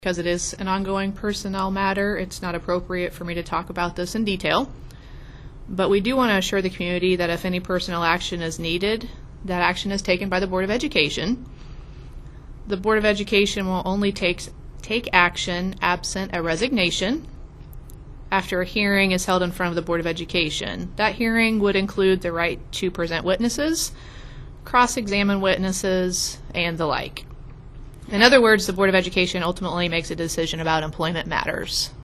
Because it is an ongoing personnel matter, it's not appropriate for me to talk about this in detail. But we do want to assure the community that if any personnel action is needed, that action is taken by the Board of Education. The Board of Education will only take action absent a resignation after a hearing is held in front of the Board of Education. That hearing would include the right to present witnesses, cross-examine witnesses, and the like. In other words, the Board of Education ultimately makes a decision about employment matters.